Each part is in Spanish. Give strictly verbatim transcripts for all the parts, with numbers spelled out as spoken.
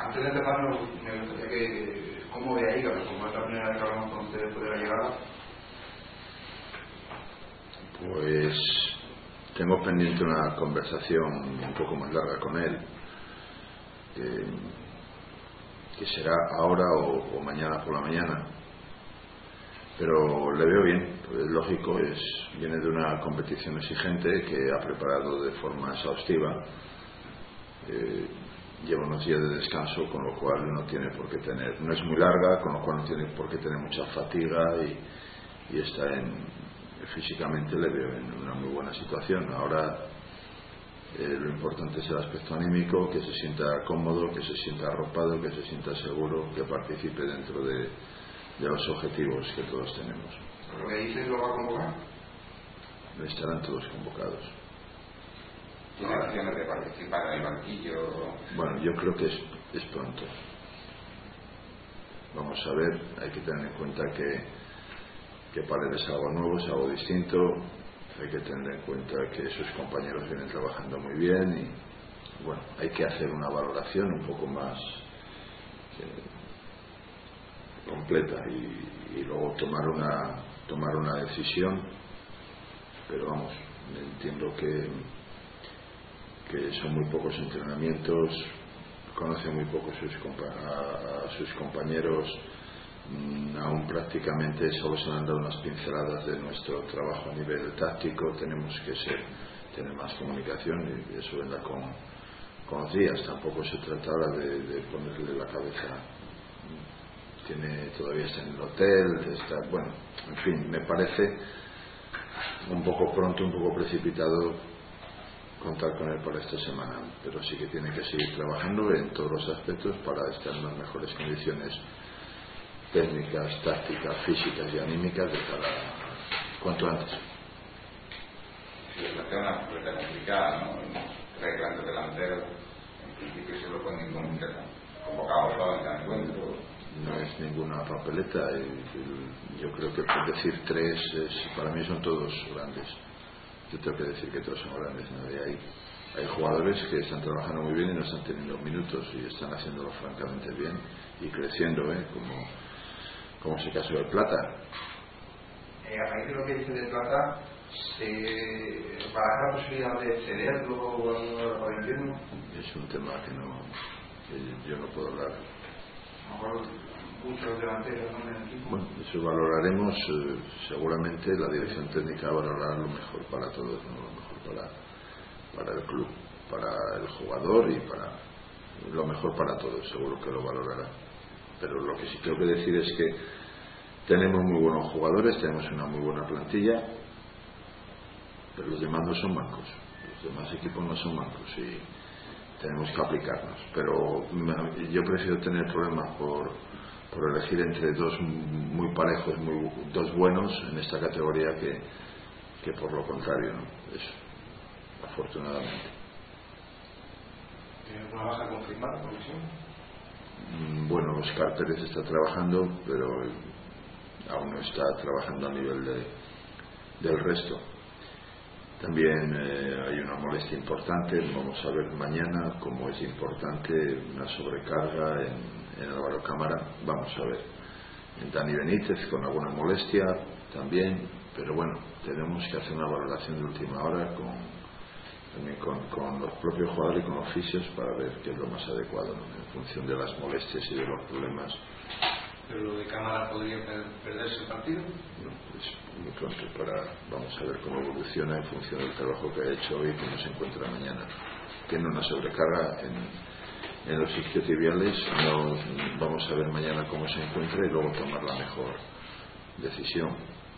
Antes de empezar, me gustaría que, ¿cómo ve ahí, claro, como es la primera vez que hablamos con ustedes después de la llegada? Pues tengo pendiente una conversación un poco más larga con él, que, que será ahora o, o mañana por la mañana, pero le veo bien, pues es lógico, es, viene de una competición exigente que ha preparado de forma exhaustiva, eh, lleva unos días de descanso, con lo cual no tiene por qué tener, no es muy larga, con lo cual no tiene por qué tener mucha fatiga y, y está en, físicamente le veo en una muy buena situación. Ahora eh, lo importante es el aspecto anímico, que se sienta cómodo, que se sienta arropado, que se sienta seguro, que participe dentro de, de los objetivos que todos tenemos. ¿Lo que dices lo va a convocar? Estarán todos convocados. ¿Tiene opciones de participar en el banquillo? Bueno, yo creo que es, es pronto. Vamos a ver, hay que tener en cuenta que, que Paredes es algo nuevo, es algo distinto, hay que tener en cuenta que sus compañeros vienen trabajando muy bien y bueno, hay que hacer una valoración un poco más eh, completa y, y luego tomar una, tomar una decisión, pero vamos, entiendo que que son muy pocos entrenamientos, conoce muy poco sus a, a sus compañeros, mmm, aún prácticamente solo se han dado unas pinceladas de nuestro trabajo a nivel táctico, tenemos que ser, tener más comunicación y eso vendrá con, con los días, tampoco se trata ahora de, de ponerle la cabeza, tiene, todavía está en el hotel, está, bueno, en fin, me parece un poco pronto, un poco precipitado contar con él para esta semana, pero sí que tiene que seguir trabajando en todos los aspectos para estar en las mejores condiciones técnicas, tácticas, físicas y anímicas de cara cuanto antes. Sí, es una prueba complicada, ¿no? Tres grandes delanteros, en principio se lo ponen como convocados todos en el encuentro. No es ninguna papeleta, yo creo que por decir tres, es, para mí son todos grandes. Yo tengo que decir que todos son grandes, ¿no? hay, hay jugadores que están trabajando muy bien y no están teniendo minutos y están haciéndolo francamente bien y creciendo, ¿eh? como, como es el caso de Plata. Eh, a raíz de lo que dice de Plata, ¿se baraja la posibilidad de cederlo o el invierno? Es un tema que no que yo no puedo hablar. A lo mejor muchos delanteros, ¿no?, en el equipo. Bueno, eso valoraremos, eh, seguramente la dirección técnica valorará lo mejor para todos, ¿no? Lo mejor para, para el club, para el jugador y para lo mejor para todos, seguro que lo valorará. Pero lo que sí tengo que decir es que tenemos muy buenos jugadores, tenemos una muy buena plantilla, pero los demás no son bancos, los demás equipos no son bancos y tenemos que aplicarnos. Pero yo prefiero tener problemas por por elegir entre dos muy parejos, muy, dos buenos en esta categoría que, que por lo contrario, ¿no? Eso, afortunadamente. ¿Tiene alguna baja confirmada por lesión? Bueno, Oscar Pérez está trabajando, pero aún no está trabajando a nivel de, del resto. También eh, hay una molestia importante, vamos a ver mañana cómo es importante una sobrecarga en en Álvaro Cámara, vamos a ver, en Dani Benítez con alguna molestia también, pero bueno, tenemos que hacer una valoración de última hora con, también con, con los propios jugadores y con los fisios para ver qué es lo más adecuado, ¿no?, en función de las molestias y de los problemas. ¿Pero lo de Cámara podría perderse el partido? No, es muy pronto para, vamos a ver cómo evoluciona en función del trabajo que ha hecho hoy y cómo se encuentra mañana. Tiene una sobrecarga en en los isquiotibiales, no, vamos a ver mañana cómo se encuentra y luego tomar la mejor decisión.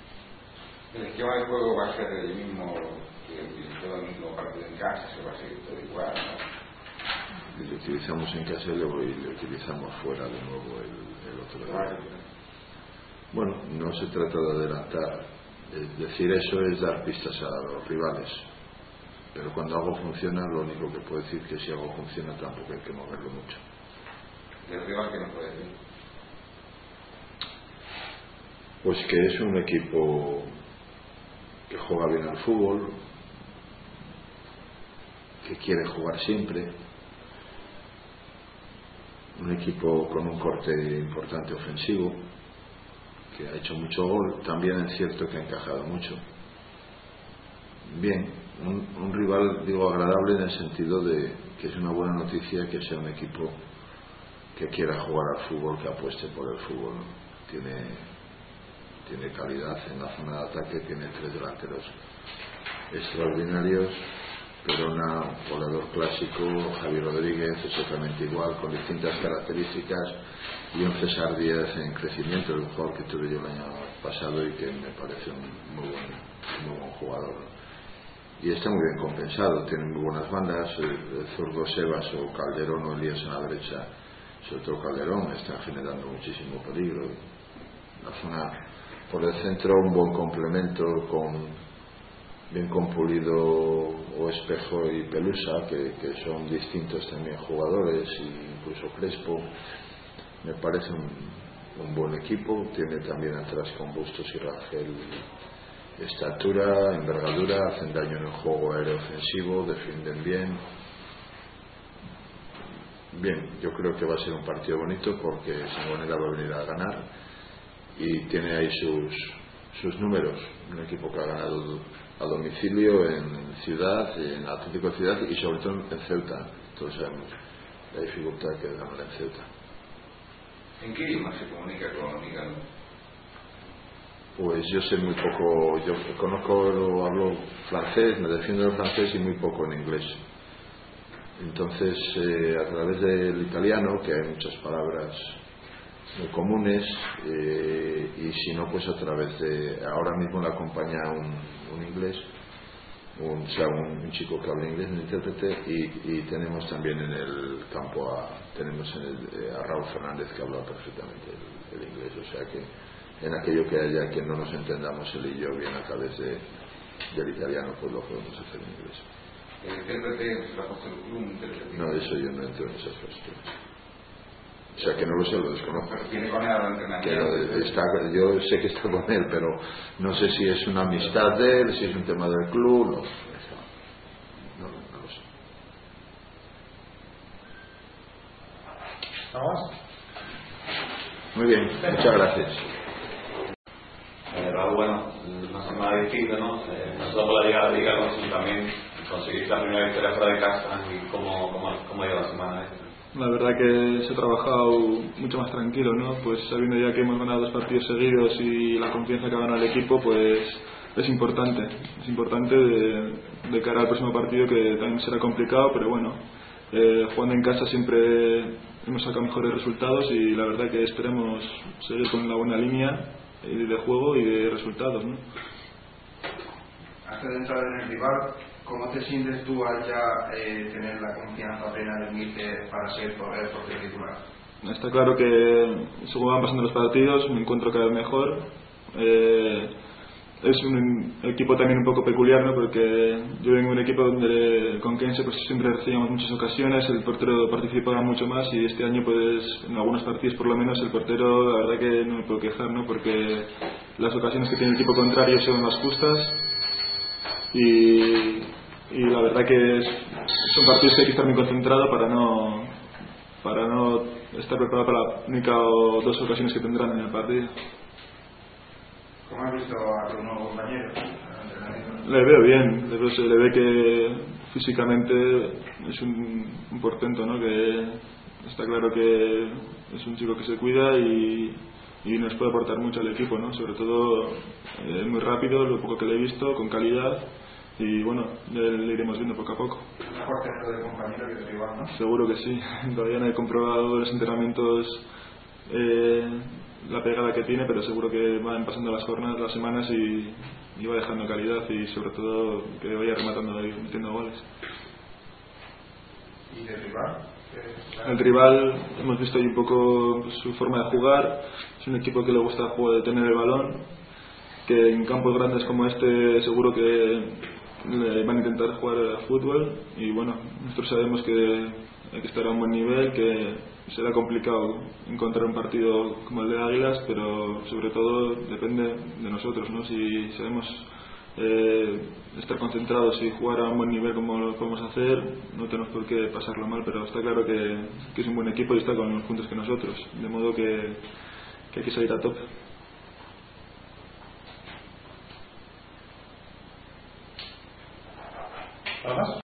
El esquema de juego va a ser el mismo que utilizó el mismo partido en casa, se va a seguir todo igual, ¿no? Lo utilizamos en casa y lo, y lo utilizamos fuera de nuevo el, el otro día. Bueno, no se trata de adelantar, es decir eso es dar pistas a los rivales. Pero cuando algo funciona, lo único que puedo decir es que si algo funciona tampoco hay que moverlo mucho. ¿Y el rival qué nos puede decir? Pues que es un equipo que juega bien al fútbol, que quiere jugar siempre un equipo con un corte importante ofensivo, que ha hecho mucho gol. También es cierto que ha encajado mucho. Bien, un, un rival, digo, agradable en el sentido de que es una buena noticia que sea un equipo que quiera jugar al fútbol, que apueste por el fútbol. Tiene, tiene calidad en la zona de ataque, tiene tres delanteros extraordinarios, Perona, volador clásico, Javier Rodríguez, exactamente igual, con distintas características, y un César Díaz en crecimiento, el jugador que tuve yo el año pasado y que me parece un muy buen, muy buen jugador. Y está muy bien compensado, tiene muy buenas bandas, el, el zurdo Sebas o Calderón o Elías en la derecha, sobre todo Calderón, está generando muchísimo peligro. La zona por el centro, un buen complemento con bien con Pulido o Espejo y Pelusa, que, que son distintos también jugadores, e incluso Crespo. Me parece un, un buen equipo. Tiene también atrás con Bustos y Rangel estatura, envergadura, hacen daño en el juego aéreo ofensivo, defienden bien. Bien, yo creo que va a ser un partido bonito porque Sangonera va a venir a ganar y tiene ahí sus, sus números. Un equipo que ha ganado a domicilio en Ciudad, en Atlético de Ciudad y sobre todo en Ceuta. Todos sabemos la dificultad que es ganar en Ceuta. ¿En qué idioma se comunica con Miguel? Pues yo sé muy poco, yo conozco, hablo francés, me defiendo en francés y muy poco en inglés. Entonces, eh, a través del italiano, que hay muchas palabras muy comunes, eh, y si no, pues a través de, ahora mismo le acompaña un, un inglés, un, o sea, un, un chico que habla inglés, un intérprete, y, y tenemos también en el campo a, tenemos en el, eh, a Raúl Fernández, que habla perfectamente el, el inglés, o sea que en aquello que haya que no nos entendamos él y yo bien a través de, del italiano, pues lo podemos hacer en inglés. ¿El intérprete es la cosa del club? ¿Intérprete? No, eso yo no entro en esas cuestiones. O sea que no lo sé, lo desconozco. Pero tiene con él ahora Que no, está, yo sé que está con él, pero no sé si es una amistad de él, si es un tema del club, no, no, no, no lo sé. ¿Vamos? Muy bien, muchas gracias. Eh, Raúl, bueno, una semana distinta, ¿no? Eh, no solo por la llegada de Liga, sino también conseguir la primera victoria fuera de casa. ¿Y cómo, cómo, cómo ha ido la semana esta? La verdad que se ha trabajado mucho más tranquilo, ¿no? Pues sabiendo ya que hemos ganado dos partidos seguidos y la confianza que ha ganado el equipo, pues es importante. Es importante de, de cara al próximo partido, que también será complicado, pero bueno, eh, jugando en casa siempre hemos sacado mejores resultados y la verdad que esperemos seguir con la buena línea de juego y de resultados, ¿no? Antes de entrar en el rival, ¿cómo te sientes tú al ya eh, tener la confianza plena de Míster para ser poder por el titular? Está claro que según van pasando los partidos me encuentro cada vez mejor. Eh, es un equipo también un poco peculiar, ¿no? Porque yo vengo de un equipo donde con Kense pues siempre recibíamos muchas ocasiones, el portero participaba mucho más y este año pues en algunos partidos por lo menos el portero la verdad que no me puedo quejar, ¿no? Porque las ocasiones que tiene el equipo contrario son más justas y, y la verdad que es, son partidos que hay que estar muy concentrado para no para no estar preparado para la única o dos ocasiones que tendrán en el partido. ¿Cómo has visto a tu nuevo compañero? Le veo bien, le, veo, se le ve que físicamente es un, un portento, ¿no? Que está claro que es un chico que se cuida y, y nos puede aportar mucho al equipo, ¿no? Sobre todo eh, muy rápido, lo poco que le he visto, con calidad y bueno, le, le iremos viendo poco a poco. Mejor tenerlo de compañero que de rival, ¿no? Seguro que sí, todavía no he comprobado los entrenamientos eh, la pegada que tiene, pero seguro que van pasando las jornadas, las semanas y, y va dejando calidad y sobre todo que vaya rematando y metiendo goles. ¿Y del rival? El rival, hemos visto ahí un poco su forma de jugar, es un equipo que le gusta jugar, tener el balón, que en campos grandes como este seguro que le van a intentar jugar al fútbol y bueno, nosotros sabemos que hay que estar a un buen nivel, que será complicado encontrar un partido como el de Águilas, pero sobre todo depende de nosotros, ¿no? Si sabemos eh, estar concentrados y jugar a un buen nivel como lo podemos hacer. No tenemos por qué pasarlo mal, pero está claro que, que es un buen equipo y está con los puntos que nosotros, de modo que, que hay que salir a tope. ¿Nada más?